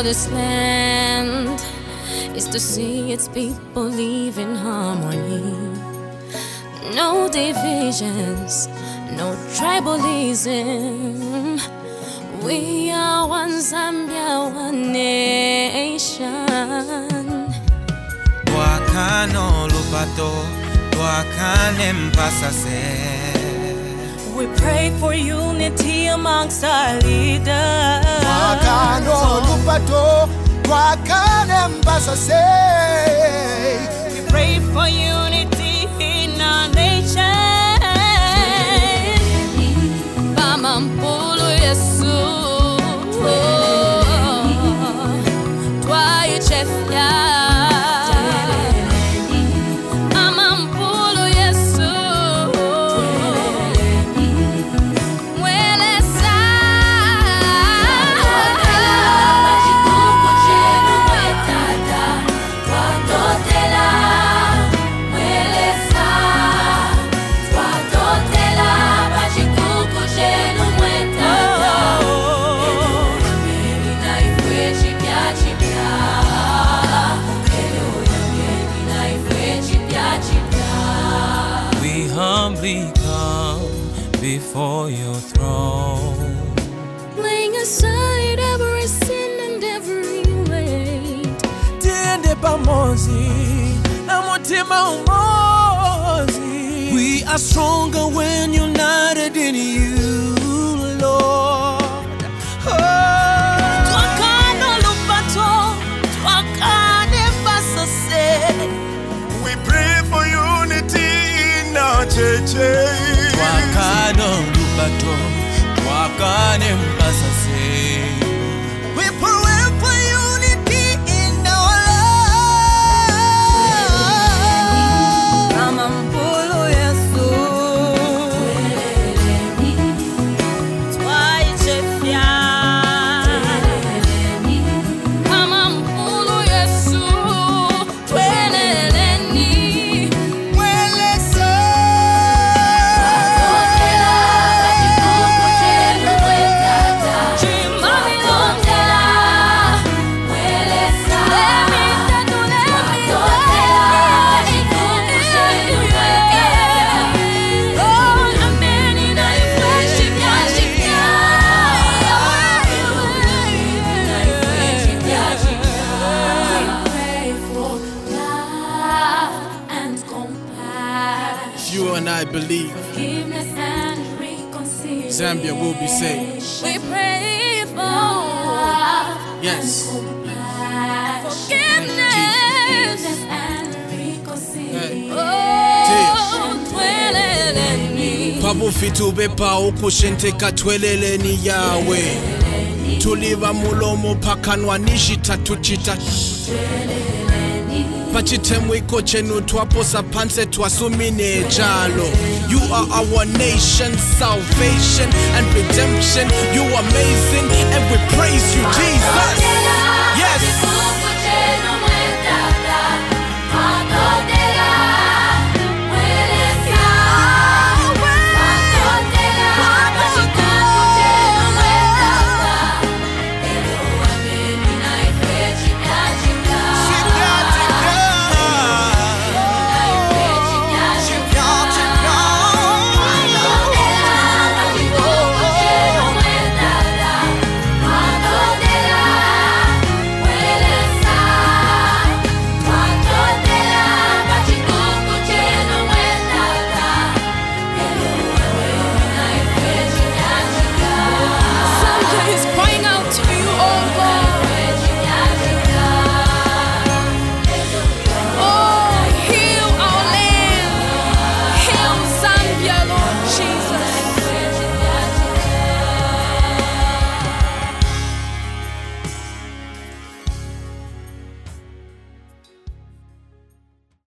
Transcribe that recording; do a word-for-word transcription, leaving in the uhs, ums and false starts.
this land is to see its people live in harmony. No divisions, no tribalism. We are one Zambia, one nation. Wakano lupato, wakane mpasase. We pray for unity amongst our leaders. Wakano lupato, wakane mpasase. We pray for unity in our nation. Bama mpulu Yesu, twaichefya. Bama mpulu Yesu, mwelesa. We humbly come before your throne, Laying aside every sin and every weight. Tiende pamozi na mutima umozi. We are stronger when united in you, Lord. Oh. Twakano lupato, twakane pasase. We pray for unity in our churches. Wakano lupato, wakane mpasase. We pray for unity in our lives. Bama mpulu Yesu, twaichefya. Bama mpulu Yesu, tweleleni. Mwelesa. You and I believe Zambia will be saved. We pray for Yes. forgiveness. Hey. Oh, tweleleni. Pabufitu bepa ukushente katweleleni yawe. Tuliva mulomo pakanwa nishita tuchita. Pachitemwiko chenu twaposa panse twasumine jalo. You are our nation, salvation and redemption. You are amazing and we praise you, Jesus. Yes.